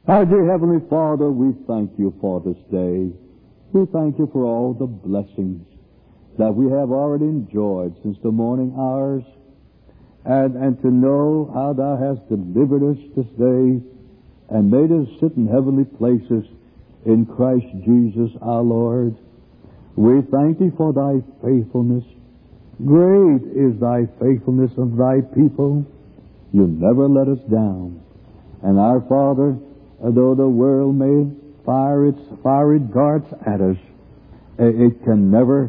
Our dear Heavenly Father, we thank you for this day. We thank you for all the blessings that we have already enjoyed since the morning hours, and to know how Thou hast delivered us this day and made us sit in heavenly places in Christ Jesus our Lord. We thank Thee for Thy faithfulness. Great is Thy faithfulness of Thy people. You never let us down. And our Father, though the world may fire its fiery darts at us, it can never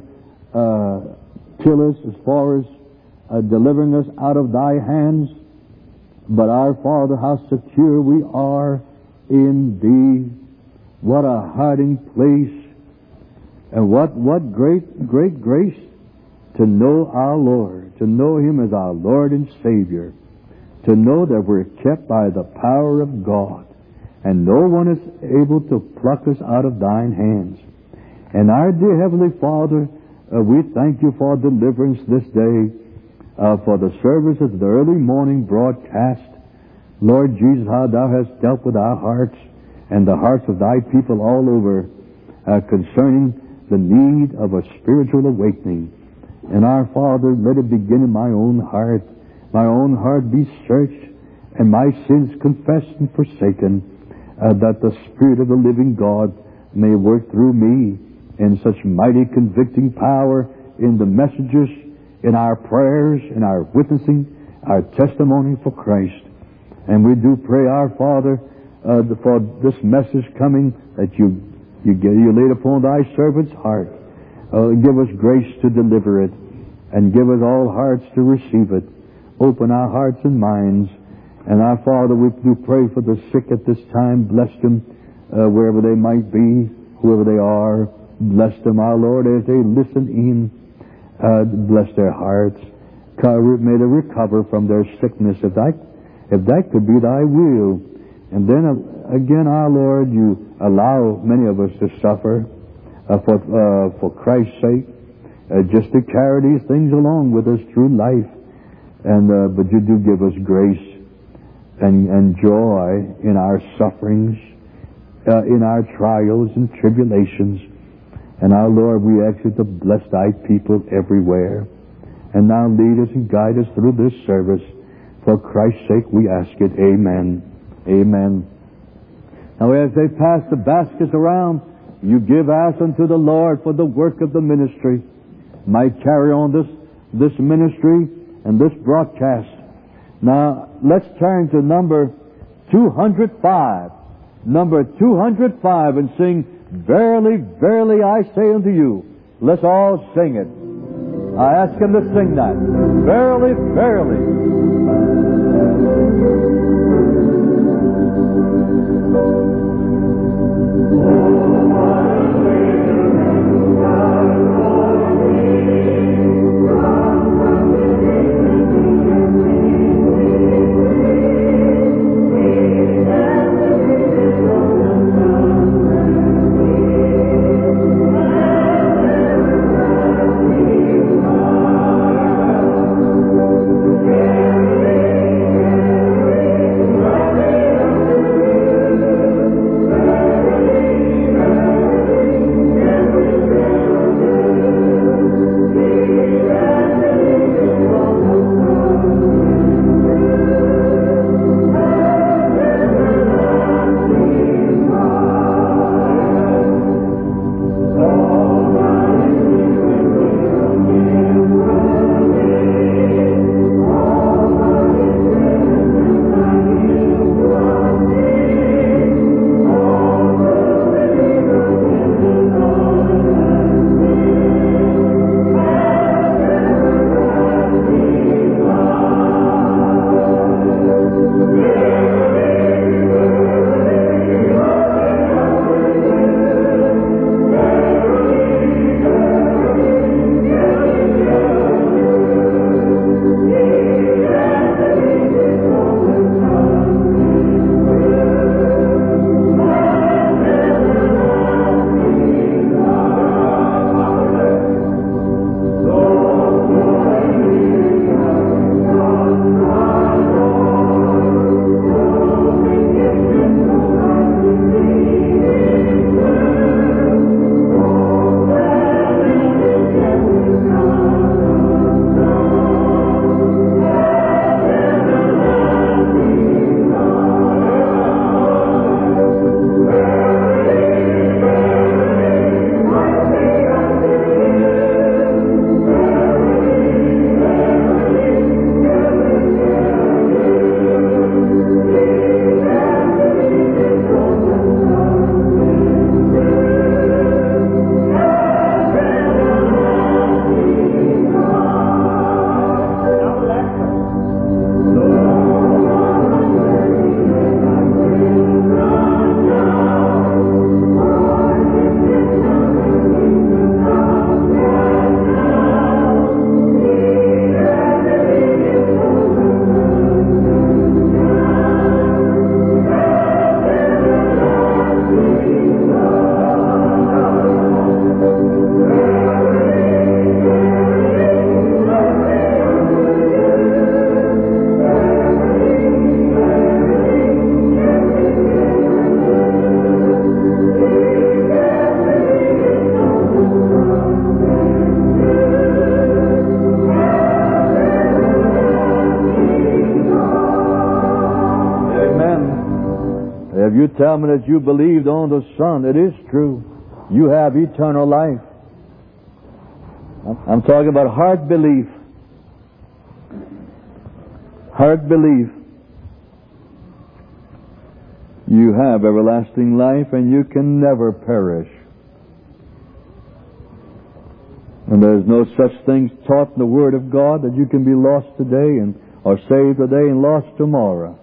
kill us as far as delivering us out of Thy hands. But our Father, how secure we are in Thee. What a hiding place. And what great grace to know our Lord, to know Him as our Lord and Savior, to know that we're kept by the power of God, and no one is able to pluck us out of Thine hands. And our dear Heavenly Father, we thank You for deliverance this day, for the service of the early morning broadcast. Lord Jesus, how Thou hast dealt with our hearts and the hearts of Thy people all over concerning the need of a spiritual awakening. And our Father, let it begin in my own heart. My own heart be searched, and my sins confessed and forsaken, that the Spirit of the living God may work through me in such mighty convicting power in the messages, in our prayers, in our witnessing, our testimony for Christ. And we do pray, our Father, for this message coming that you laid upon Thy servant's heart. Give us grace to deliver it, and give us all hearts to receive it. Open our hearts and minds. And our Father, we do pray for the sick at this time. Bless them wherever they might be, whoever they are. Bless them, our Lord, as they listen in. Bless their hearts. May they recover from their sickness, if that could be Thy will. And then again, our Lord, You allow many of us to suffer for Christ's sake, just to carry these things along with us through life. But You do give us grace and joy in our sufferings, in our trials and tribulations. And our Lord, we ask You to bless Thy people everywhere. And now lead us and guide us through this service. For Christ's sake we ask it. Amen. Amen. Now as they pass the baskets around, you give as unto the Lord for the work of the ministry. Might carry on this ministry and this broadcast. Now, let's turn to number 205. Number 205 and sing, Verily, Verily, I say unto you. Let's all sing it. I ask him to sing that. Verily, Verily. If you tell me that you believed on the Son, it is true. You have eternal life. I'm talking about heart belief. Heart belief. You have everlasting life and you can never perish. And there's no such things taught in the Word of God that you can be lost today or saved today and lost tomorrow.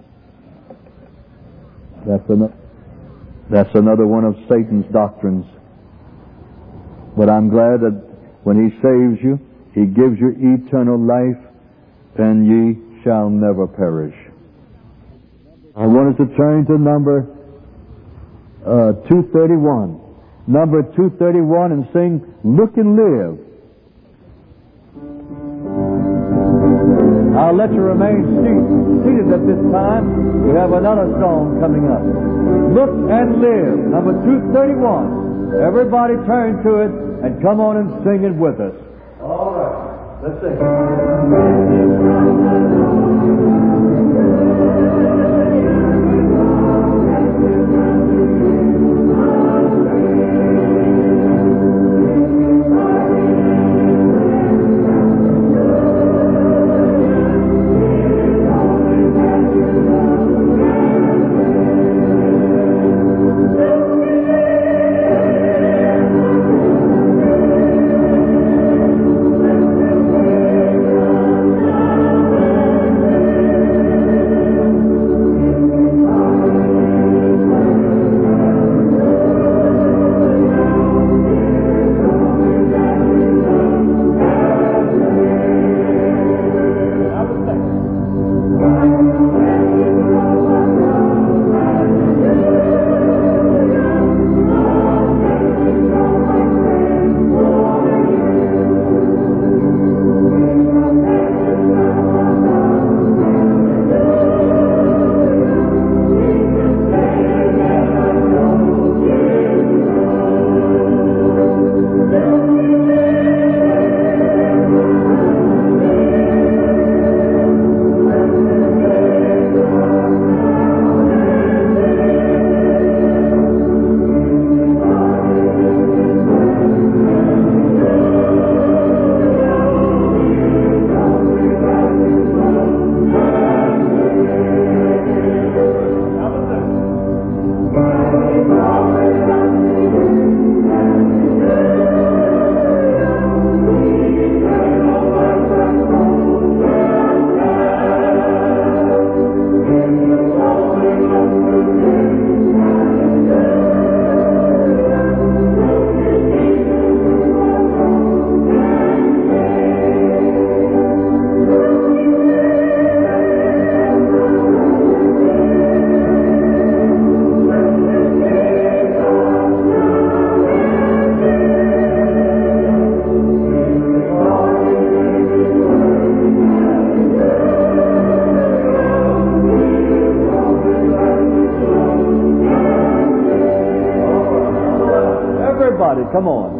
That's another one of Satan's doctrines. But I'm glad that when He saves you, He gives you eternal life, and ye shall never perish. I want us to turn to number 231. Number 231 and sing, Look and Live. I'll let you remain seated at this time. We have another song coming up. Look and Live, number 231. Everybody turn to it and come on and sing it with us. All right, let's sing. Come on.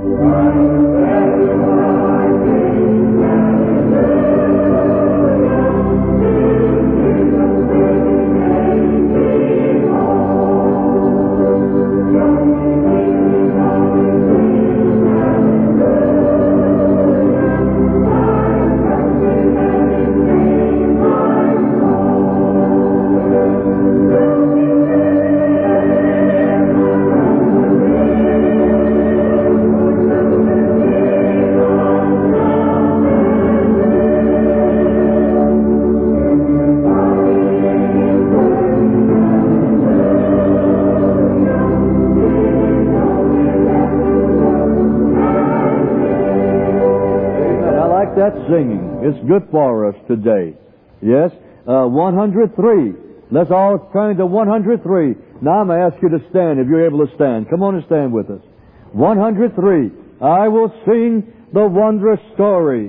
That singing. It's good for us today. Yes? 103. Let's all turn to 103. Now I'm going to ask you to stand if you're able to stand. Come on and stand with us. 103. I will sing the wondrous story.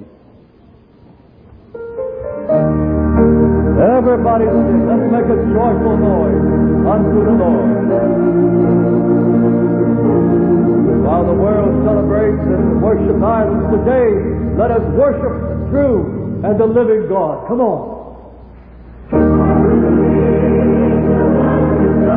Everybody sing. Let's make a joyful noise unto the Lord. While the world celebrates and worships idols today, let us worship the true and the living God. Come on.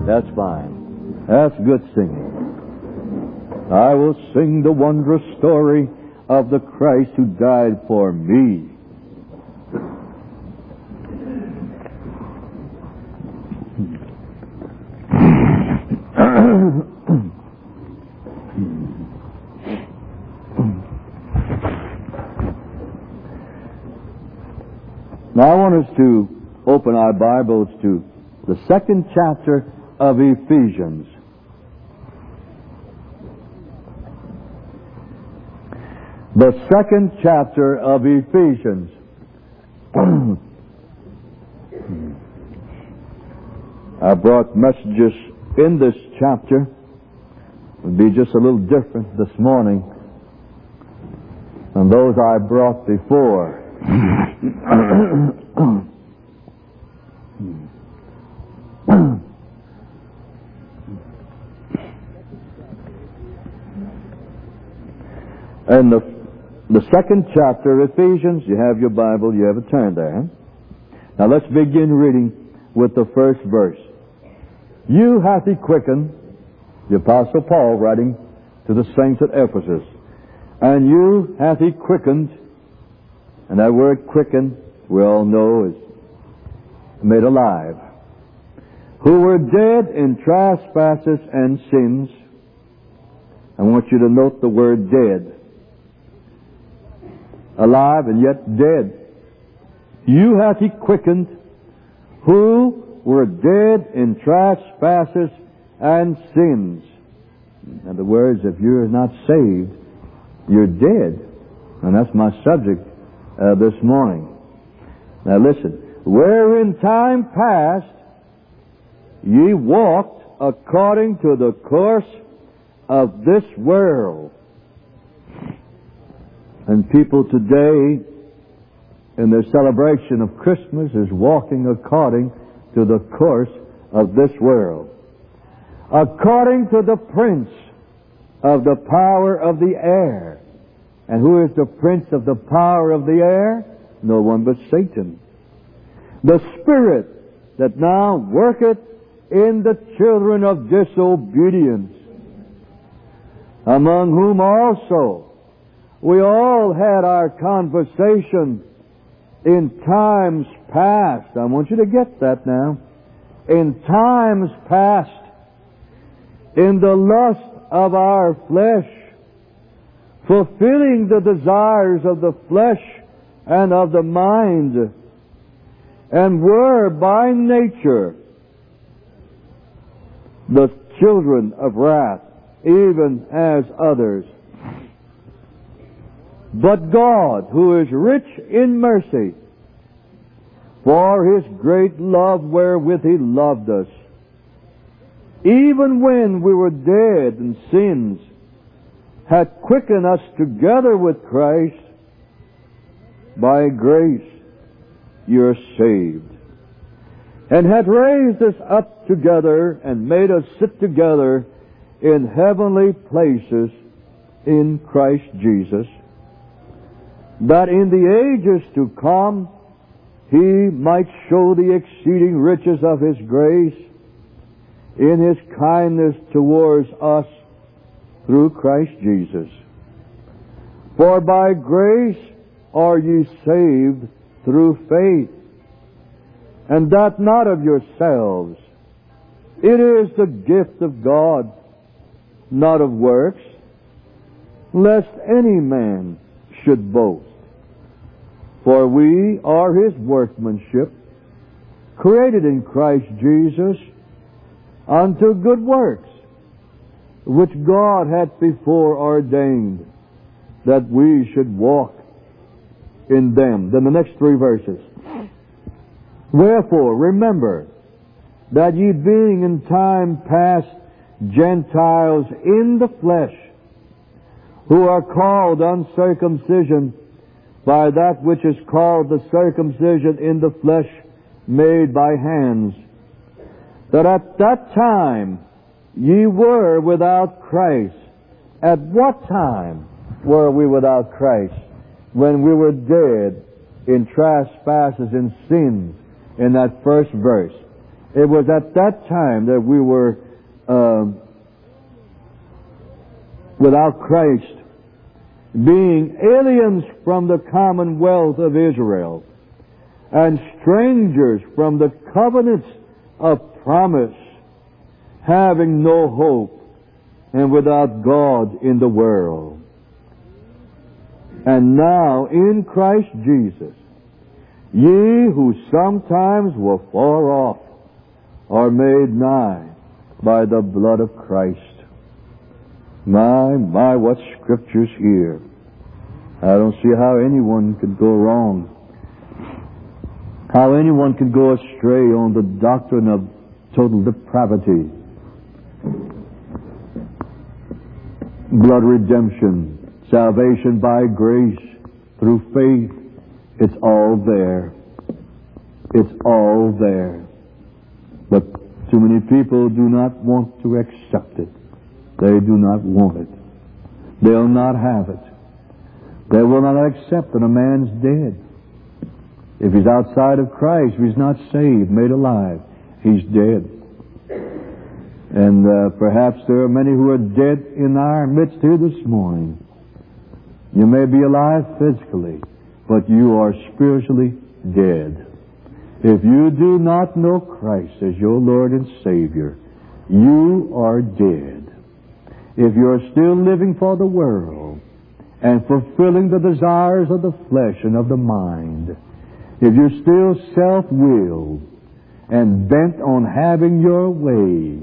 That's fine. That's good singing. I will sing the wondrous story of the Christ who died for me. Now I want us to open our Bibles to the 2nd chapter of Ephesians. The 2nd chapter of Ephesians. I brought messages in this chapter. It'll be just a little different this morning than those I brought before. And the 2nd chapter of Ephesians, you have your Bible, you have it turned there. Now let's begin reading with the first verse. You hath he quickened, the Apostle Paul writing to the saints at Ephesus, and you hath he quickened, and that word quicken, we all know, is made alive, who were dead in trespasses and sins. I want you to note the word dead. Alive and yet dead. You hath he quickened, who were dead in trespasses and sins. In other words, if you're not saved, you're dead. And that's my subject this morning. Now listen. Where in time past ye walked according to the course of this world. And people today, in their celebration of Christmas, is walking according to the course of this world. According to the prince of the power of the air. And who is the prince of the power of the air? No one but Satan. The spirit that now worketh in the children of disobedience, among whom also we all had our conversation in times past. I want you to get that now. In times past, in the lust of our flesh, fulfilling the desires of the flesh and of the mind, and were by nature the children of wrath, even as others. But God, who is rich in mercy, for His great love wherewith He loved us, even when we were dead in sins, hath quickened us together with Christ. By grace you're saved, and hath raised us up together and made us sit together in heavenly places in Christ Jesus, that in the ages to come He might show the exceeding riches of His grace in His kindness towards us through Christ Jesus. For by grace are ye saved through faith, and that not of yourselves. It is the gift of God, not of works, lest any man should boast. For we are His workmanship, created in Christ Jesus unto good works, which God hath before ordained that we should walk in them. Then the next 3 verses. Wherefore, remember that ye being in time past Gentiles in the flesh, who are called uncircumcision by that which is called the circumcision in the flesh made by hands, that at that time ye were without Christ. At what time were we without Christ? When we were dead in trespasses and sins, in that first verse. It was at that time that we were without Christ, being aliens from the commonwealth of Israel, and strangers from the covenants of promise, having no hope, and without God in the world. And now in Christ Jesus, ye who sometimes were far off are made nigh by the blood of Christ. My, what scriptures here. I don't see how anyone could go wrong. How anyone could go astray on the doctrine of total depravity. Blood redemption, salvation by grace through faith. It's all there. It's all there. But too many people do not want to accept it. They do not want it. They'll not have it. They will not accept that a man's dead. If he's outside of Christ, if he's not saved, made alive, he's dead. And perhaps there are many who are dead in our midst here this morning. You may be alive physically, but you are spiritually dead. If you do not know Christ as your Lord and Savior, you are dead. If you are still living for the world and fulfilling the desires of the flesh and of the mind, if you're still self-willed and bent on having your way,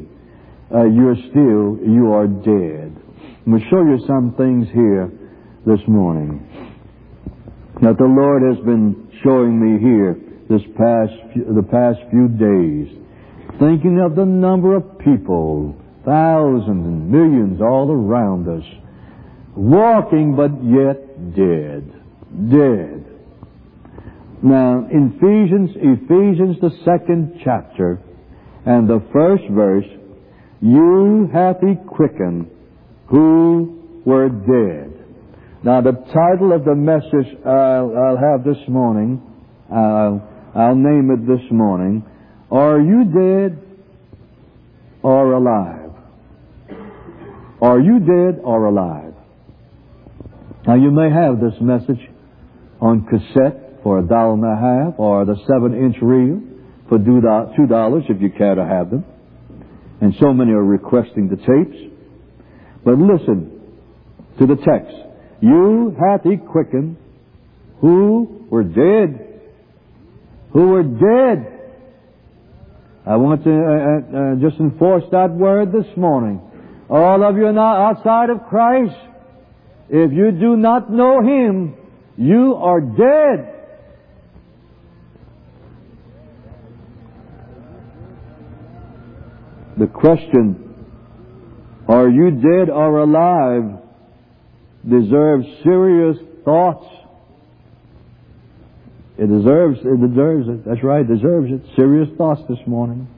you are dead. I'm going to show you some things here this morning that the Lord has been showing me here the past few days, thinking of the number of people, thousands and millions all around us, walking but yet dead. Dead. Now, in Ephesians the 2nd chapter and the 1st verse, you hath he quickened who were dead. Now, the title of the message I'll have this morning, I'll name it this morning, Are You Dead or Alive? Are you dead or alive? Now, you may have this message on cassette for $1.50 or the 7-inch reel for $2 if you care to have them. And so many are requesting the tapes. But listen to the text. You hath he quickened who were dead. Who were dead. I want to just enforce that word this morning. All of you now outside of Christ, if you do not know Him, you are dead. The question, are you dead or alive, deserves serious thoughts. It deserves it. That's right, it deserves it. Serious thoughts this morning.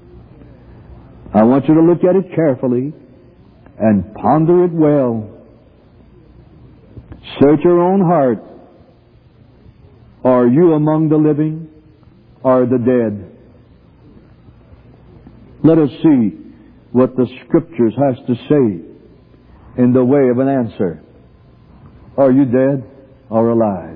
I want you to look at it carefully and ponder it well. Search your own heart. Are you among the living or the dead? Let us see what the Scriptures has to say in the way of an answer. Are you dead or alive?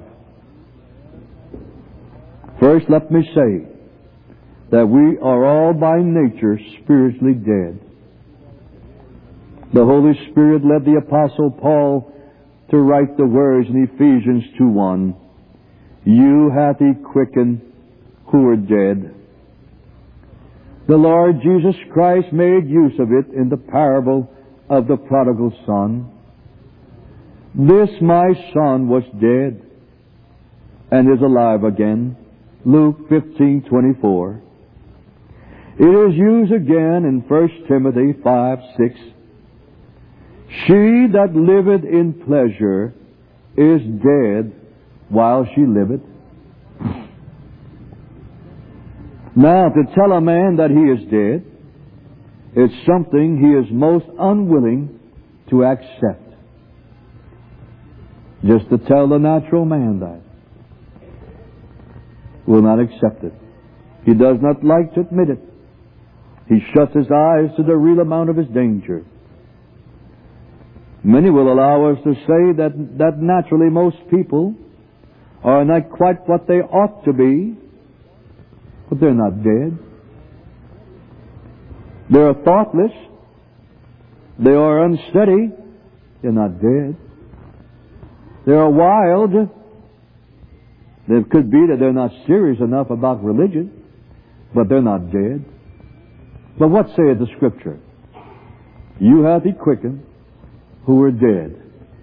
First, let me say that we are all by nature spiritually dead. The Holy Spirit led the Apostle Paul to write the words in Ephesians 2:1, You hath he quickened who are dead. The Lord Jesus Christ made use of it in the parable of the prodigal son. This my son was dead and is alive again. Luke 15:24. It is used again in 1 Timothy 5:6. She that liveth in pleasure is dead while she liveth. Now, to tell a man that he is dead is something he is most unwilling to accept. Just to tell the natural man that will not accept it. He does not like to admit it. He shuts his eyes to the real amount of his danger. Many will allow us to say that naturally most people are not quite what they ought to be, but they're not dead. They are thoughtless. They are unsteady. They're not dead. They are wild. It could be that they're not serious enough about religion, but they're not dead. But what saith the Scripture? You hath he quickened who were dead.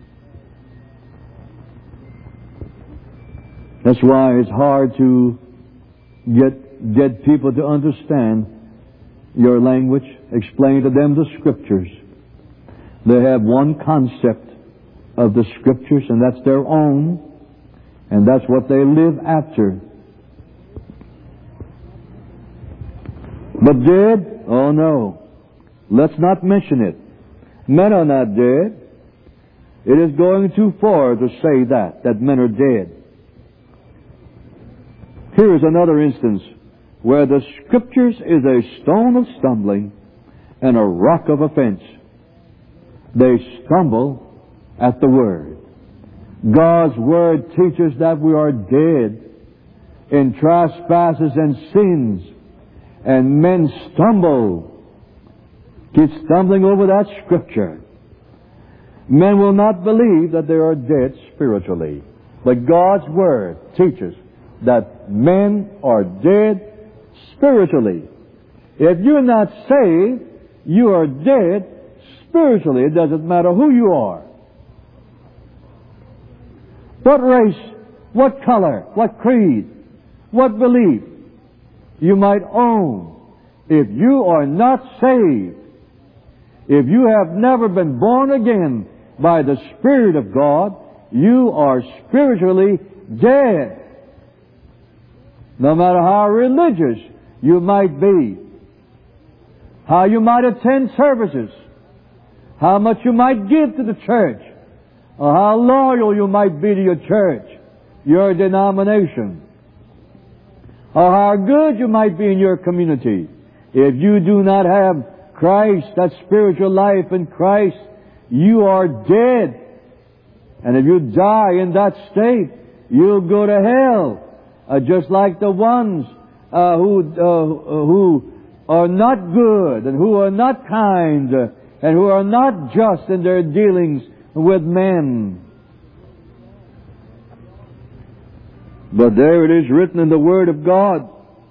That's why it's hard to get people to understand your language. Explain to them the Scriptures. They have one concept of the Scriptures, and that's their own, and that's what they live after. But dead? Oh no. Let's not mention it. Men are not dead. It is going too far to say that men are dead. Here is another instance where the Scriptures is a stone of stumbling and a rock of offense. They stumble at the Word. God's Word teaches that we are dead in trespasses and sins, and men keep stumbling over that Scripture. Men will not believe that they are dead spiritually, but God's Word teaches that men are dead spiritually. If you're not saved, you are dead spiritually. It doesn't matter who you are. What race, what color, what creed, what belief you might own. If you are not saved, if you have never been born again by the Spirit of God, you are spiritually dead. No matter how religious you might be, how you might attend services, how much you might give to the church, or how loyal you might be to your church, your denomination, or how good you might be in your community. If you do not have Christ, that spiritual life in Christ, you are dead. And if you die in that state, you'll go to hell. Just like the ones who are not good and who are not kind and who are not just in their dealings with men. But there it is written in the Word of God.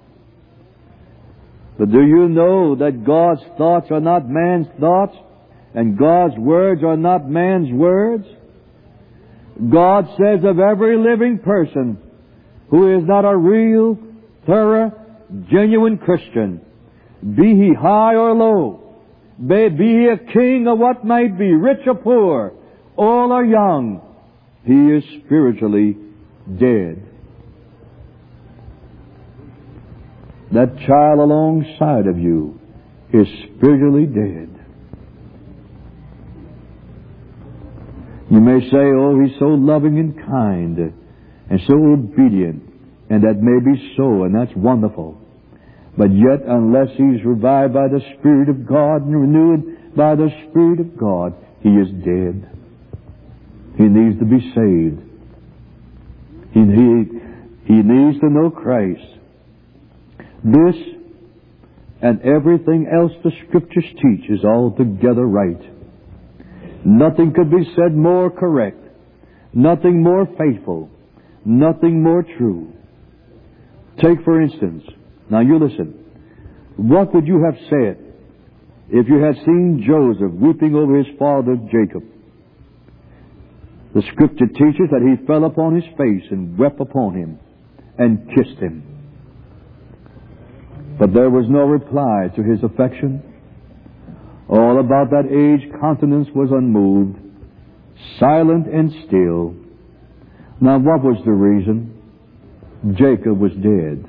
But do you know that God's thoughts are not man's thoughts, and God's words are not man's words? God says of every living person who is not a real, thorough, genuine Christian, be he high or low, be he a king or what might be, rich or poor, old or young, he is spiritually dead. That child alongside of you is spiritually dead. You may say, oh, he's so loving and kind and so obedient, and that may be so, and that's wonderful. But yet, unless he's revived by the Spirit of God and renewed by the Spirit of God, he is dead. He needs to be saved. He needs to know Christ. This and everything else the Scriptures teach is altogether right. Nothing could be said more correct, nothing more faithful, nothing more true. Take, for instance, now you listen, what would you have said if you had seen Joseph weeping over his father Jacob? The Scripture teaches that he fell upon his face and wept upon him and kissed him. But there was no reply to his affection. All about that aged countenance was unmoved, silent and still. Now what was the reason? Jacob was dead.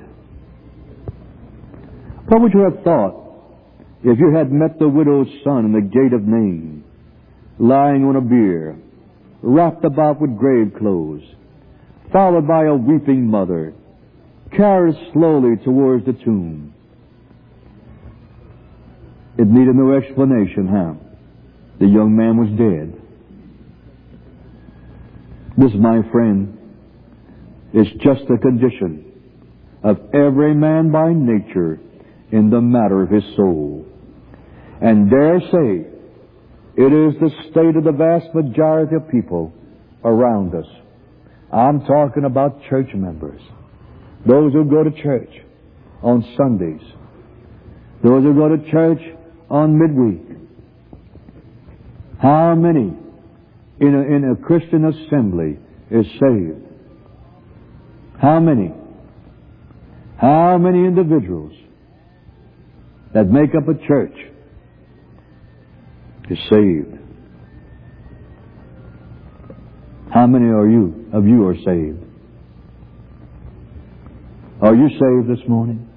What would you have thought if you had met the widow's son in the gate of Nain, lying on a bier, wrapped about with grave clothes, followed by a weeping mother, carried slowly towards the tomb? It needed no explanation, huh? The young man was dead. This, my friend, is just a condition of every man by nature in the matter of his soul. And dare say, it is the state of the vast majority of people around us. I'm talking about church members. Those who go to church on Sundays. Those who go to church on midweek. How many in a Christian assembly is saved? How many? How many individuals that make up a church is saved? How many of you are saved? Are you saved this morning?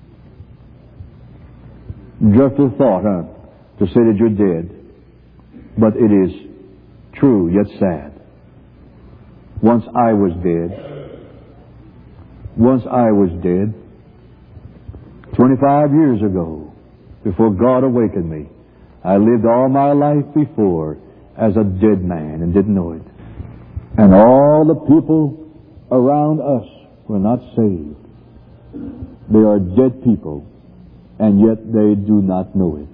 Just a thought, to say that you're dead. But it is true, yet sad. Once I was dead. Once I was dead. 25 years ago, before God awakened me, I lived all my life before as a dead man and didn't know it. And all the people around us were not saved. They are dead people, and yet they do not know it.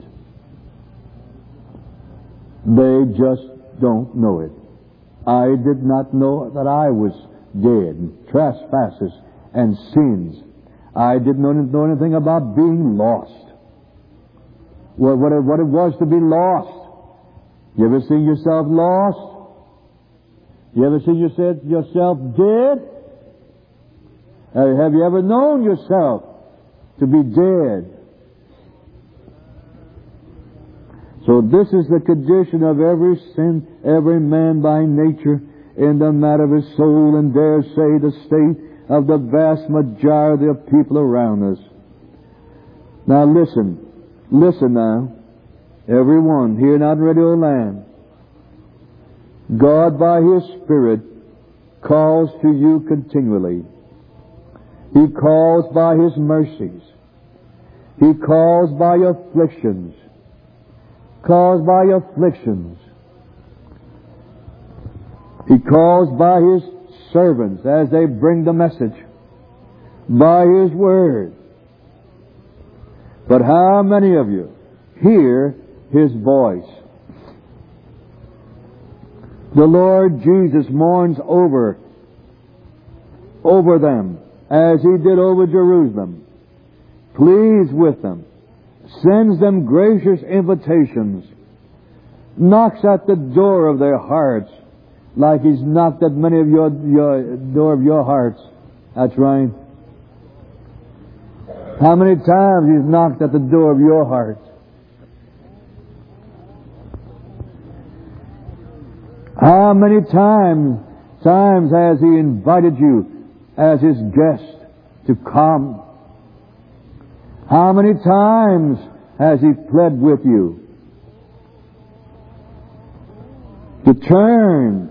They just don't know it. I did not know that I was dead in trespasses and sins. I didn't know anything about being lost. What it was to be lost. You ever seen yourself lost? You ever seen yourself dead? Have you ever known yourself to be dead? So this is the condition of every sin, every man by nature in the matter of his soul, and dare say the state of the vast majority of people around us. Now listen now, everyone here in Radio Land. God by His Spirit calls to you continually. He calls by His mercies. He calls by afflictions. Calls by afflictions. He calls by His servants as they bring the message, by His Word. But how many of you hear His voice? The Lord Jesus mourns over them as He did over Jerusalem, pleads with them, sends them gracious invitations, knocks at the door of their hearts like He's knocked at many of your door of your hearts. That's right. How many times He's knocked at the door of your heart? How many times has He invited you as His guest to come? How many times has He pled with you to turn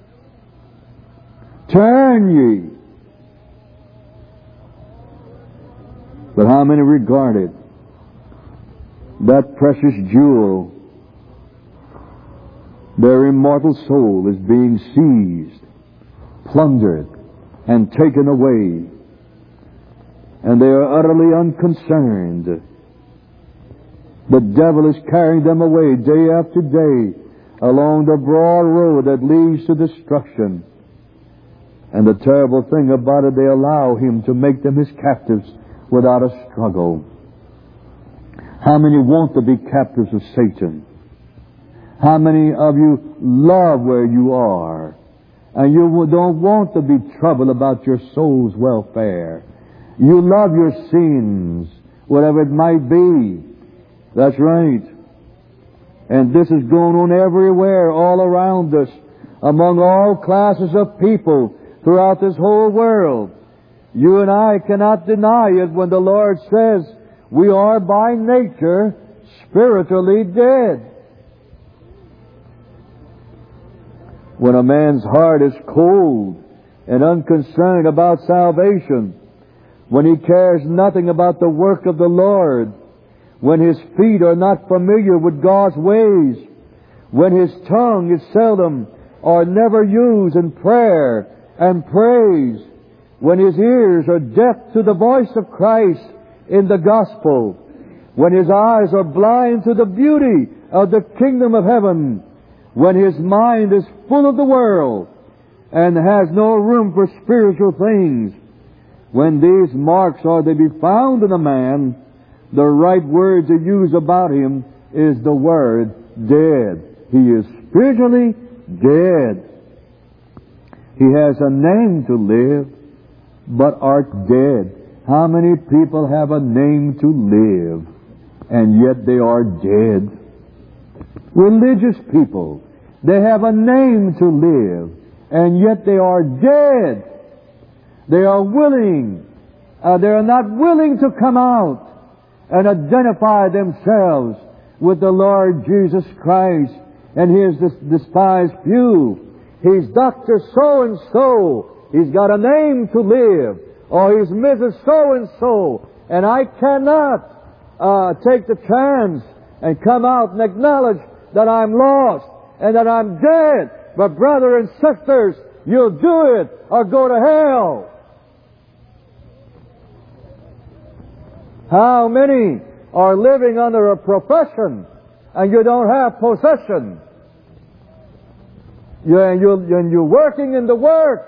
ye? But how many regarded that precious jewel, their immortal soul, is being seized, plundered, and taken away, and they are utterly unconcerned. The devil is carrying them away day after day along the broad road that leads to destruction. And the terrible thing about it, they allow him to make them his captives without a struggle. How many want to be captives of Satan? How many of you love where you are, and you don't want to be troubled about your soul's welfare? You love your sins, whatever it might be. That's right. And this is going on everywhere, all around us, among all classes of people throughout this whole world. You and I cannot deny it when the Lord says we are by nature spiritually dead. When a man's heart is cold and unconcerned about salvation, when he cares nothing about the work of the Lord, when his feet are not familiar with God's ways, when his tongue is seldom or never used in prayer and praise, when his ears are deaf to the voice of Christ in the gospel, when his eyes are blind to the beauty of the kingdom of heaven, when his mind is full of the world and has no room for spiritual things, when these marks are to be found in a man, the right word to use about him is the word dead. He is spiritually dead. He has a name to live, but art dead. How many people have a name to live, and yet they are dead? Religious people, they have a name to live, and yet they are dead. They are willing, they are not willing to come out and identify themselves with the Lord Jesus Christ and His despised pew. He's Dr. So-and-so. He's got a name to live. Or he's Mrs. So-and-so. And I cannot take the chance and come out and acknowledge that I'm lost and that I'm dead. But brother and sisters, you'll do it or go to hell. How many are living under a profession and you don't have possession? You're working in the work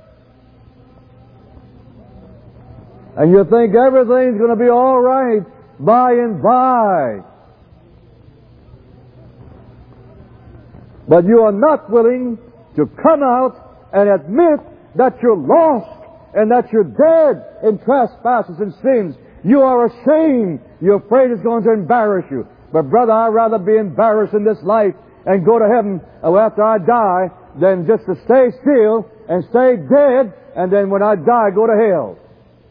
and you think everything's going to be all right by and by. But you are not willing to come out and admit that you're lost and that you're dead in trespasses and sins. You are ashamed. You're afraid it's going to embarrass you. But brother, I'd rather be embarrassed in this life and go to heaven after I die than just to stay still and stay dead and then when I die go to hell.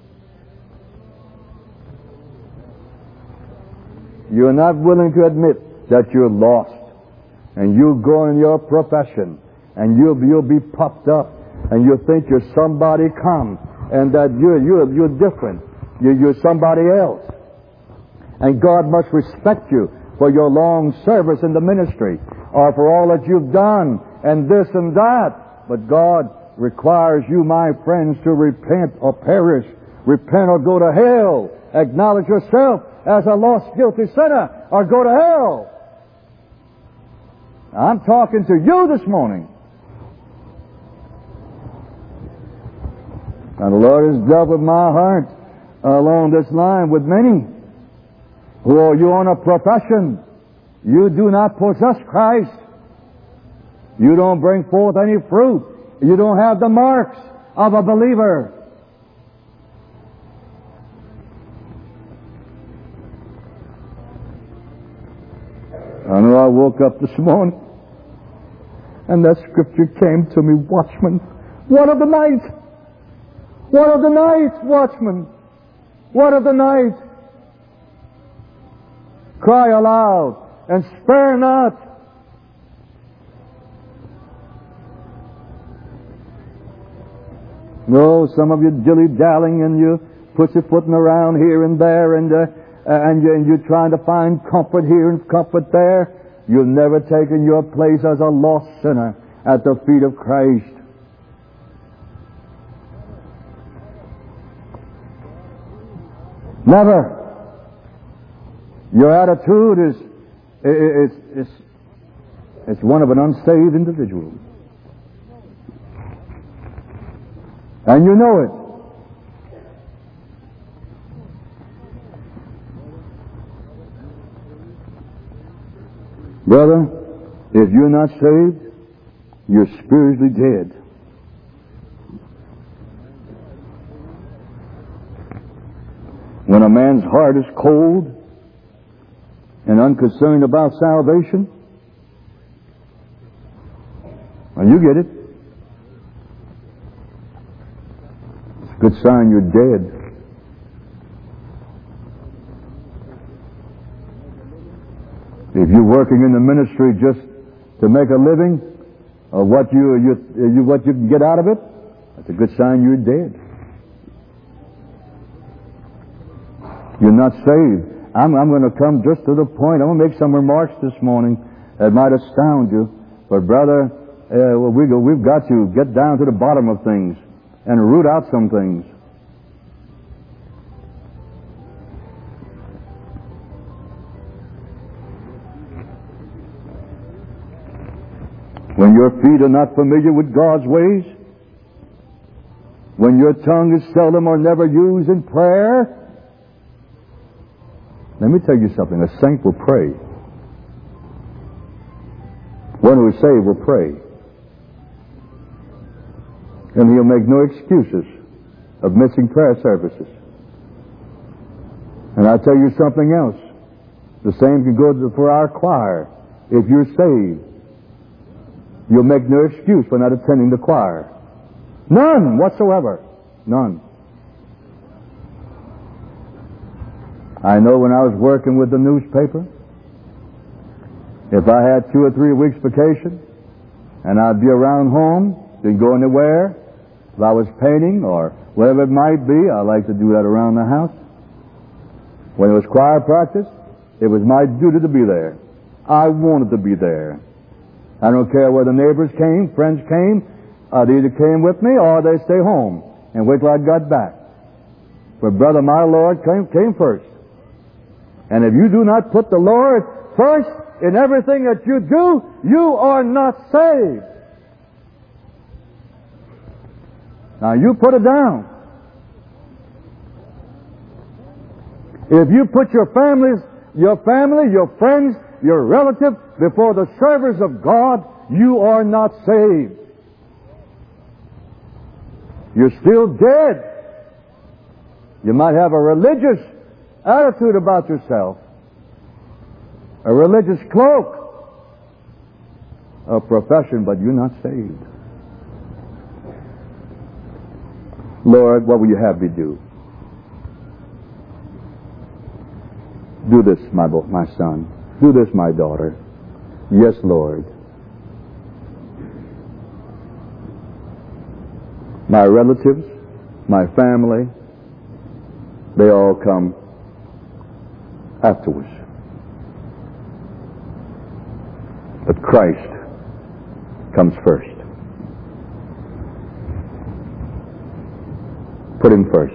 You're not willing to admit that you're lost. And you'll go in your profession and you'll be puffed up and you'll think you're somebody come and that you're different. You're somebody else. And God must respect you for your long service in the ministry or for all that you've done and this and that. But God requires you, my friends, to repent or perish. Repent or go to hell. Acknowledge yourself as a lost, guilty sinner or go to hell. I'm talking to you this morning. And the Lord has dealt with my heart along this line with many who are you on a profession. You do not possess Christ. You don't bring forth any fruit. You don't have the marks of a believer. I know I woke up this morning and that scripture came to me, watchman. What of the night? What of the night, watchman? What of the night? Cry aloud and spare not. No, some of you dilly-dallying and you pussyfooting around here and there and you're trying to find comfort here and comfort there. You've never taken your place as a lost sinner at the feet of Christ. Never. Your attitude is one of an unsaved individual. And you know it. Brother, if you're not saved, you're spiritually dead. When a man's heart is cold and unconcerned about salvation, well, you get it. It's a good sign you're dead. If you're working in the ministry just to make a living, or what you can get out of it, that's a good sign you're dead. You're not saved. I'm going to come just to the point. I'm going to make some remarks this morning that might astound you. But brother, we've got to get down to the bottom of things and root out some things. When your feet are not familiar with God's ways, when your tongue is seldom or never used in prayer, let me tell you something. A saint will pray. One who is saved will pray. And he'll make no excuses of missing prayer services. And I'll tell you something else. The same can go for our choir. If you're saved, you'll make no excuse for not attending the choir. None whatsoever. None. I know when I was working with the newspaper, if I had 2 or 3 weeks vacation, and I'd be around home, didn't go anywhere, if I was painting or whatever it might be, I like to do that around the house. When it was choir practice, it was my duty to be there. I wanted to be there. I don't care whether neighbors came, friends came, they either came with me or they stay home and wait till I got back. But brother, my Lord came first. And if you do not put the Lord first in everything that you do, you are not saved. Now you put it down. If you put your family, your friends, your relatives before the service of God, you are not saved. You're still dead. You might have a religious attitude about yourself, a religious cloak, a profession, but you're not saved. Lord, what will you have me do? Do this, my son. Do this, my daughter. Yes, Lord. My relatives, my family, they all come afterwards. But Christ comes first. Put Him first.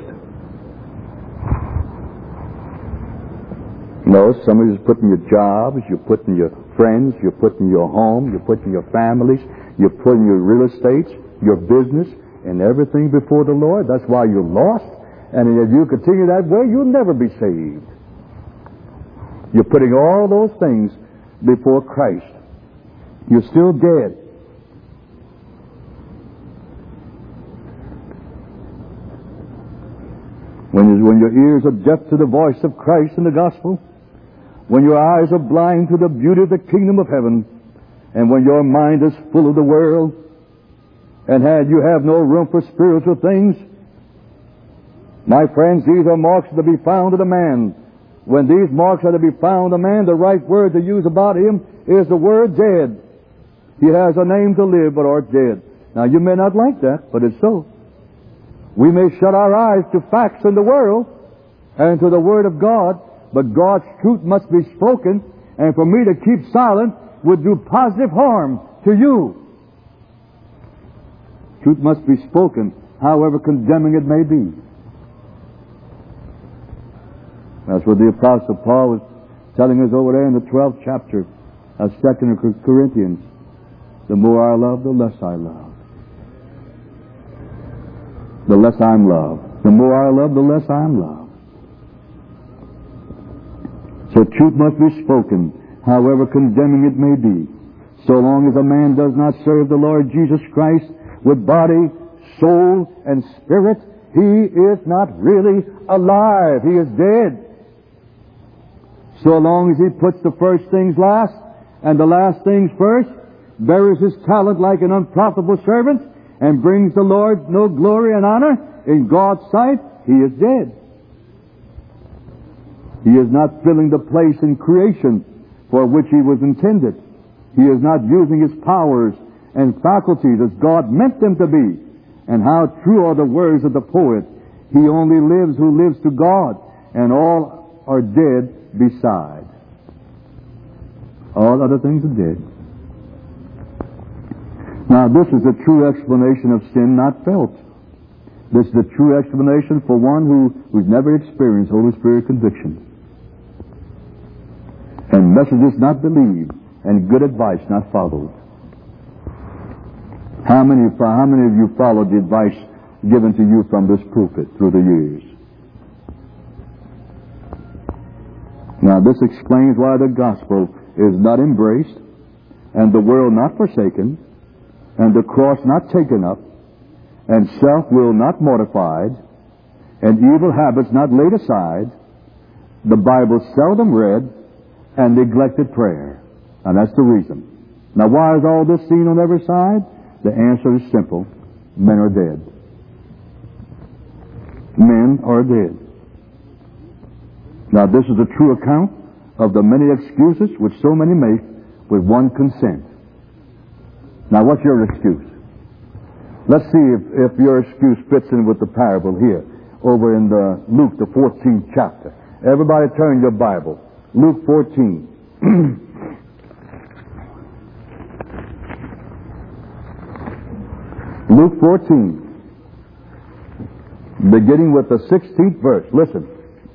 No, somebody's putting your jobs, you're putting your friends, you're putting your home, you're putting your families, you're putting your real estates, your business, and everything before the Lord. That's why you're lost. And if you continue that way, you'll never be saved. You're putting all those things before Christ. You're still dead. When your ears are deaf to the voice of Christ in the gospel, when your eyes are blind to the beauty of the kingdom of heaven, and when your mind is full of the world, and you have no room for spiritual things, my friends, these are marks to be found in a man. When these marks are to be found in a man, the right word to use about him is the word dead. He has a name to live, but art dead. Now, you may not like that, but it's so. We may shut our eyes to facts in the world and to the Word of God, but God's truth must be spoken, and for me to keep silent would do positive harm to you. Truth must be spoken, however condemning it may be. That's what the Apostle Paul was telling us over there in the 12th chapter of 2 Corinthians. The more I love, the less I love. The less I'm loved. The more I love, the less I'm loved. So truth must be spoken, however condemning it may be. So long as a man does not serve the Lord Jesus Christ with body, soul, and spirit, he is not really alive. He is dead. So long as he puts the first things last and the last things first, buries his talent like an unprofitable servant, and brings the Lord no glory and honor in God's sight, he is dead. He is not filling the place in creation for which he was intended. He is not using his powers and faculties as God meant them to be. And how true are the words of the poet, he only lives who lives to God, and all are dead beside. All other things are dead. Now, this is the true explanation of sin not felt. This is the true explanation for one who's never experienced Holy Spirit conviction. And messages not believed, and good advice not followed. How many of you followed the advice given to you from this pulpit through the years? Now, this explains why the gospel is not embraced, and the world not forsaken, and the cross not taken up, and self-will not mortified, and evil habits not laid aside, the Bible seldom read, and neglected prayer. And that's the reason. Now, why is all this seen on every side? The answer is simple. Men are dead. Men are dead. Now, this is a true account of the many excuses which so many make with one consent. Now, what's your excuse? Let's see if your excuse fits in with the parable here, over in Luke, the 14th chapter. Everybody turn your Bible. Luke 14. Luke 14, beginning with the 16th verse. Listen.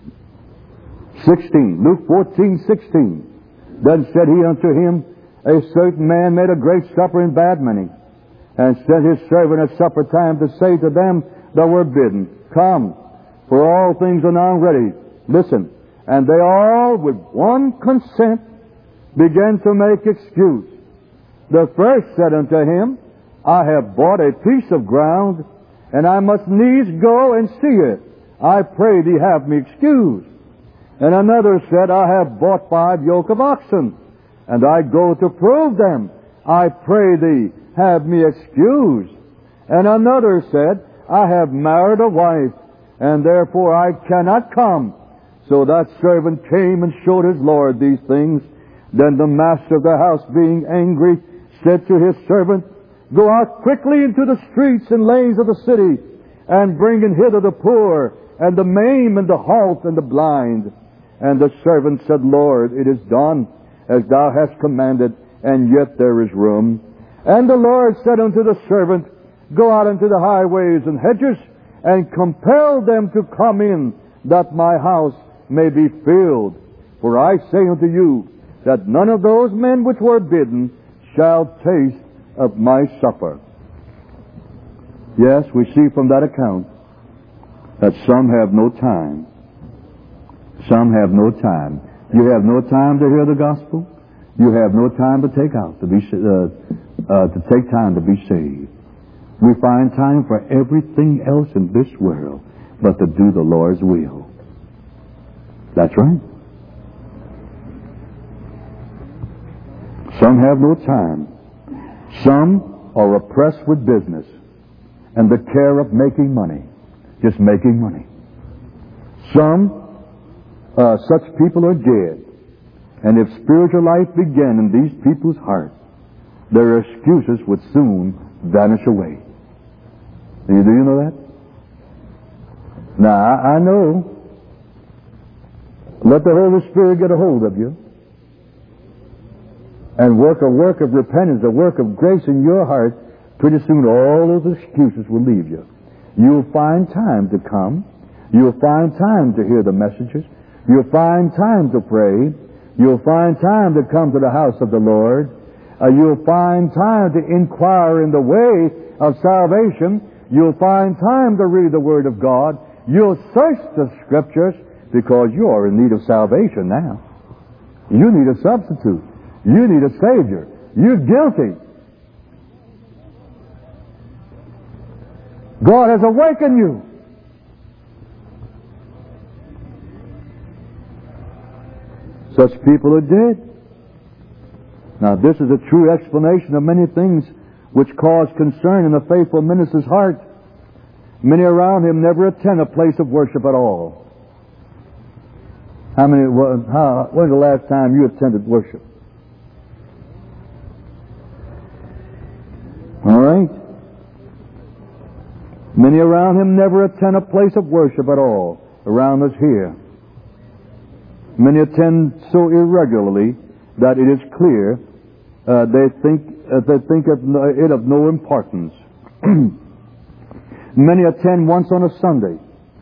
16. Luke 14:16. Then said he unto him, a certain man made a great supper in Bethany, and sent his servant at supper time to say to them that were bidden, Come, for all things are now ready. Listen. And they all, with one consent, began to make excuse. The first said unto him, I have bought a piece of ground, and I must needs go and see it. I pray thee have me excused. And another said, I have bought 5 yoke of oxen, and I go to prove them. I pray thee have me excused. And another said, I have married a wife, and therefore I cannot come. So that servant came and showed his lord these things. Then the master of the house, being angry, said to his servant, Go out quickly into the streets and lanes of the city, and bring in hither the poor, and the maimed, and the halt, and the blind. And the servant said, Lord, it is done, as thou hast commanded, and yet there is room. And the Lord said unto the servant, Go out into the highways and hedges, and compel them to come in, that my house may be filled. For I say unto you, that none of those men which were bidden shall taste of my supper. Yes, we see from that account that some have no time. Some have no time. You have no time to hear the gospel. You have no time to take out to take time to be saved. We find time for everything else in this world but to do the Lord's will. That's right. Some have no time. Some are oppressed with business and the care of making money, just making money. Such people are dead. And if spiritual life began in these people's hearts, their excuses would soon vanish away. Do you know that? Now, I know. Let the Holy Spirit get a hold of you and work a work of repentance, a work of grace in your heart. Pretty soon all those excuses will leave you. You'll find time to come. You'll find time to hear the messages. You'll find time to pray. You'll find time to come to the house of the Lord. You'll find time to inquire in the way of salvation. You'll find time to read the Word of God. You'll search the Scriptures because you are in need of salvation now. You need a substitute. You need a Savior. You're guilty. God has awakened you. Such people are dead. Now, this is a true explanation of many things which cause concern in the faithful minister's heart. Many around him never attend a place of worship at all. When was the last time you attended worship? All right. Many around him never attend a place of worship at all, around us here. Many attend so irregularly that it is clear they think it of no importance. Many attend once on a Sunday.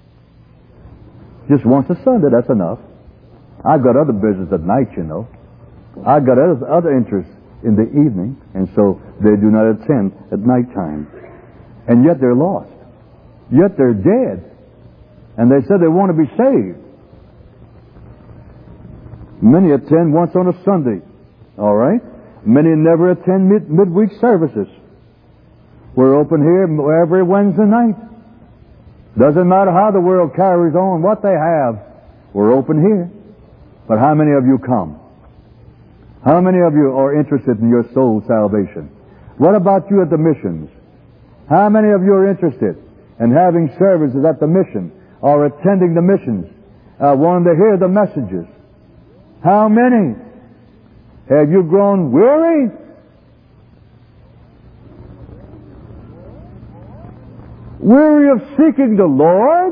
Just once a Sunday, that's enough. I've got other business at night, you know. I've got other interests in the evening, and so they do not attend at nighttime. And yet they're lost. Yet they're dead. And they said they want to be saved. Many attend once on a Sunday. All right? Many never attend midweek services. We're open here every Wednesday night. Doesn't matter how the world carries on, what they have. We're open here. But how many of you come? How many of you are interested in your soul salvation? What about you at the missions? How many of you are interested in having services at the mission or attending the missions, wanting to hear the messages? How many? Have you grown weary? Weary of seeking the Lord?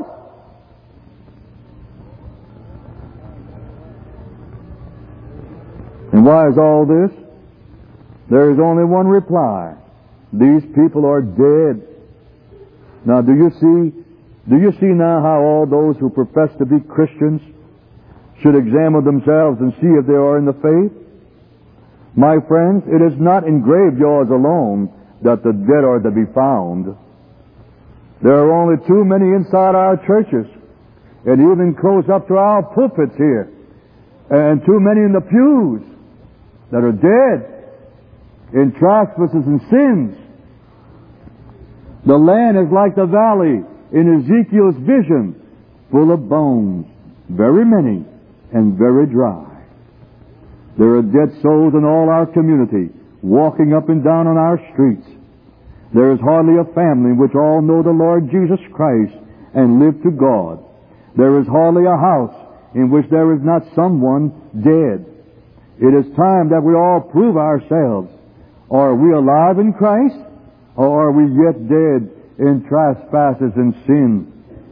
And why is all this? There is only one reply. These people are dead. Now, do you see now how all those who profess to be Christians should examine themselves and see if they are in the faith? My friends, it is not in graveyards alone that the dead are to be found. There are only too many inside our churches, and even close up to our pulpits here, and too many in the pews that are dead in trespasses and sins. The land is like the valley in Ezekiel's vision, full of bones, very many and very dry. There are dead souls in all our community, walking up and down on our streets. There is hardly a family in which all know the Lord Jesus Christ and live to God. There is hardly a house in which there is not someone dead. It is time that we all prove ourselves. Are we alive in Christ, or are we yet dead in trespasses and sin?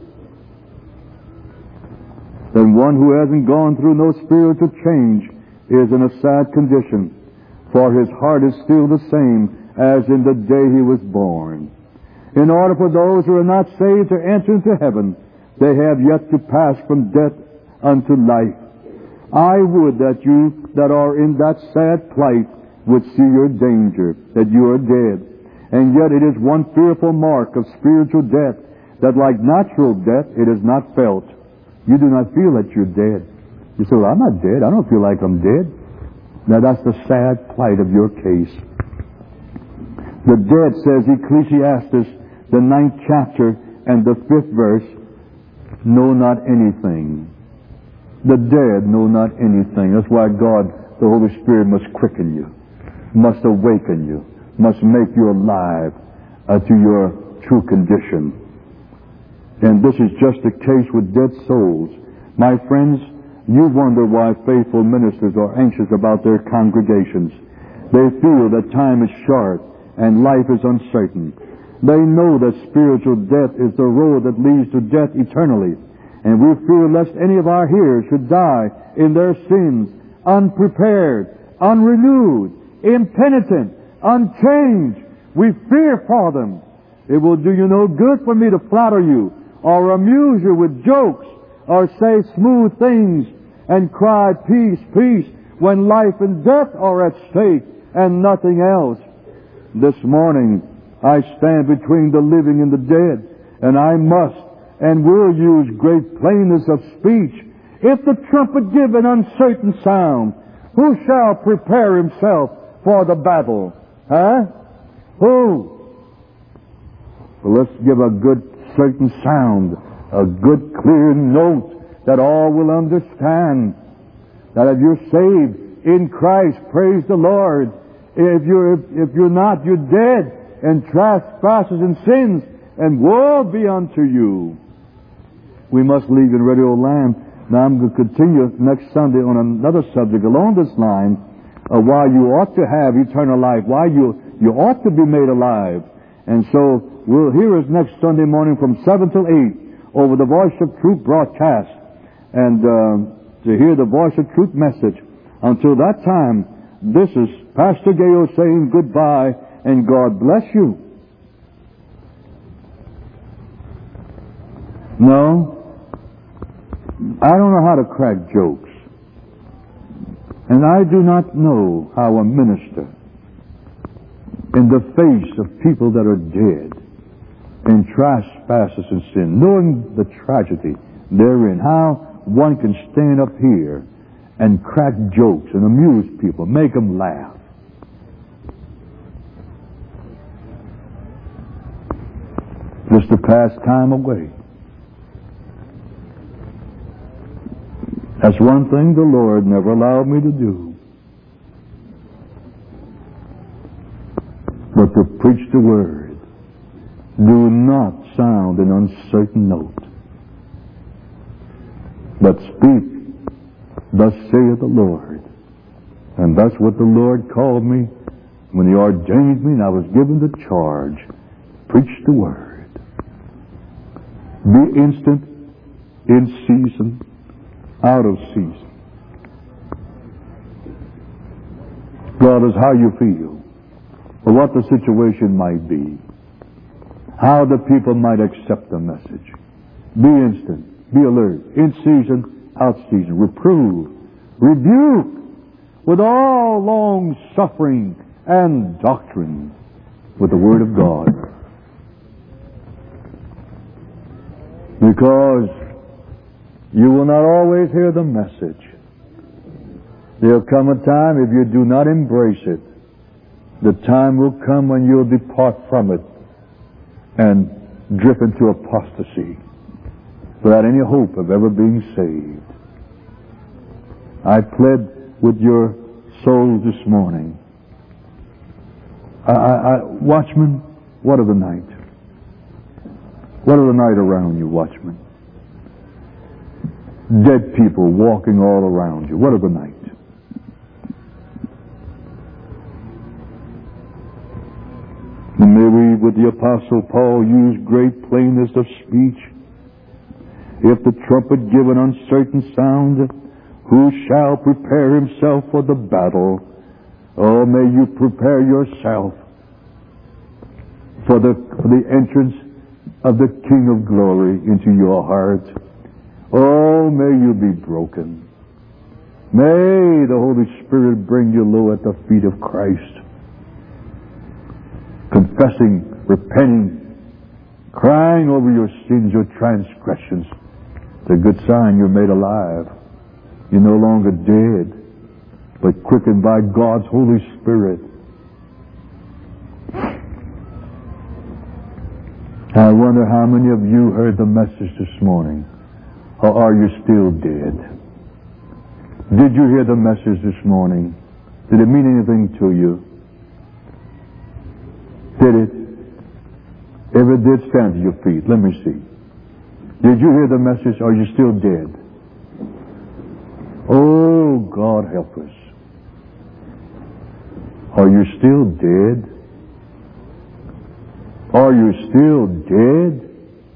Then one who hasn't gone through no spiritual change is in a sad condition, for his heart is still the same as in the day he was born. In order for those who are not saved to enter into heaven, they have yet to pass from death unto life. I would that you that are in that sad plight would see your danger, that you are dead. And yet it is one fearful mark of spiritual death, that like natural death, it is not felt. You do not feel that you're dead. You say, well, I'm not dead. I don't feel like I'm dead. Now that's the sad plight of your case. The dead, says Ecclesiastes, the 9th chapter and the 5th verse, know not anything. The dead know not anything. That's why God, the Holy Spirit, must quicken you, must awaken you, must make you alive to your true condition. And this is just the case with dead souls. My friends, you wonder why faithful ministers are anxious about their congregations. They feel that time is short and life is uncertain. They know that spiritual death is the road that leads to death eternally. And we fear lest any of our hearers should die in their sins, unprepared, unrenewed, impenitent, unchanged. We fear for them. It will do you no good for me to flatter you or amuse you with jokes or say smooth things and cry peace, peace, when life and death are at stake and nothing else. This morning I stand between the living and the dead, and I must and will use great plainness of speech. If the trumpet give an uncertain sound, who shall prepare himself for the battle? Huh? Who? Well, let's give a good certain sound, a good clear note that all will understand. That if you're saved in Christ, praise the Lord. If you're not, you're dead in trespasses and sins, and woe be unto you. We must leave in Radio Land. Now I'm going to continue next Sunday on another subject along this line, why you ought to have eternal life, why you ought to be made alive. And so we'll hear us next Sunday morning from 7 till 8 over the Voice of Truth broadcast. And to hear the Voice of Truth message. Until that time, this is Pastor Gale saying goodbye, and God bless you. No, I don't know how to crack jokes. And I do not know how a minister, in the face of people that are dead in trespasses and sin, knowing the tragedy therein, how one can stand up here and crack jokes and amuse people, make them laugh. Just to pass time away. That's one thing the Lord never allowed me to do. But to preach the Word. Do not sound an uncertain note, but speak, thus saith the Lord. And that's what the Lord called me when He ordained me and I was given the charge. Preach the Word. Be instant, in season, out of season. Regardless how you feel, or what the situation might be, how the people might accept the message. Be instant, be alert, in season, out season. Reprove, rebuke, with all long suffering and doctrine, with the Word of God. Because you will not always hear the message. There'll come a time, if you do not embrace it, the time will come when you'll depart from it and drift into apostasy without any hope of ever being saved. I pled with your souls this morning. Watchmen, what of the night? What of the night around you, watchmen? Dead people walking all around you. What of the night? And may we, with the Apostle Paul, use great plainness of speech. If the trumpet give an uncertain sound, who shall prepare himself for the battle? Oh, may you prepare yourself for the entrance of the King of Glory into your heart. Oh, may you be broken. May the Holy Spirit bring you low at the feet of Christ. Confessing, repenting, crying over your sins, your transgressions. It's a good sign you're made alive. You're no longer dead, but quickened by God's Holy Spirit. I wonder how many of you heard the message this morning. Or are you still dead? Did you hear the message this morning? Did it mean anything to you? Did it? If it did, stand to your feet. Let me see. Did you hear the message? Or are you still dead? Oh, God help us. Are you still dead? Are you still dead?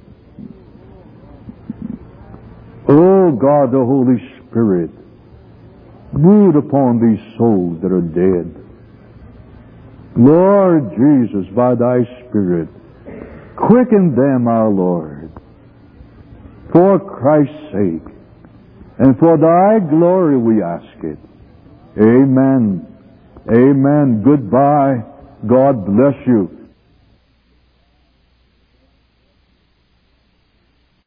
Oh, God, the Holy Spirit, brood upon these souls that are dead. Lord Jesus, by Thy Spirit, quicken them, our Lord, for Christ's sake, and for Thy glory we ask it. Amen. Amen. Goodbye. God bless you.